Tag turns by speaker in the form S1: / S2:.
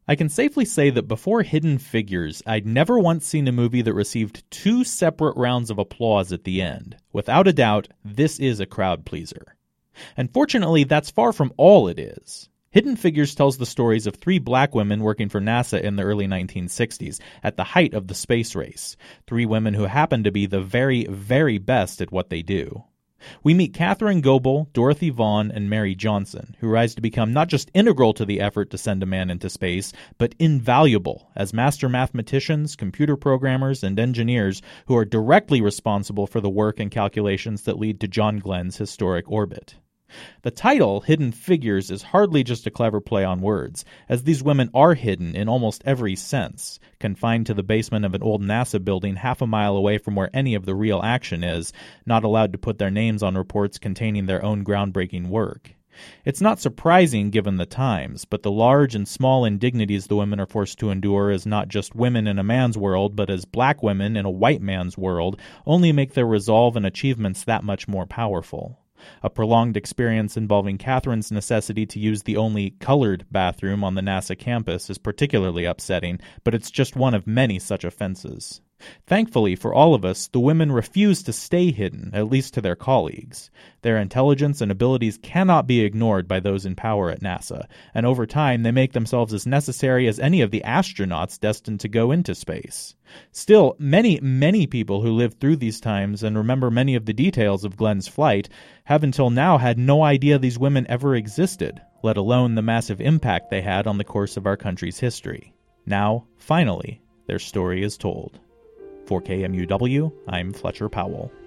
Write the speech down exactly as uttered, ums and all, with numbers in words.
S1: I can safely say that before Hidden Figures, I'd never once seen a movie that received two separate rounds of applause at the end. Without a doubt, this is a crowd pleaser. And fortunately, that's far from all it is. Hidden Figures tells the stories of three black women working for NASA in the early nineteen sixties, at the height of the space race. Three women who happen to be the very, very best at what they do. We meet Catherine Goebel, Dorothy Vaughan, and Mary Johnson, who rise to become not just integral to the effort to send a man into space, but invaluable as master mathematicians, computer programmers, and engineers who are directly responsible for the work and calculations that lead to John Glenn's historic orbit. The title, Hidden Figures, is hardly just a clever play on words, as these women are hidden in almost every sense, confined to the basement of an old NASA building half a mile away from where any of the real action is, not allowed to put their names on reports containing their own groundbreaking work. It's not surprising given the times, but the large and small indignities the women are forced to endure as not just women in a man's world, but as black women in a white man's world, only make their resolve and achievements that much more powerful. A prolonged experience involving Catherine's necessity to use the only colored bathroom on the NASA campus is particularly upsetting, but it's just one of many such offenses. Thankfully for all of us, the women refuse to stay hidden, at least to their colleagues. Their intelligence and abilities cannot be ignored by those in power at NASA, and over time they make themselves as necessary as any of the astronauts destined to go into space. Still, many, many people who lived through these times and remember many of the details of Glenn's flight have until now had no idea these women ever existed, let alone the massive impact they had on the course of our country's history. Now, finally, their story is told. For K M U W, I'm Fletcher Powell.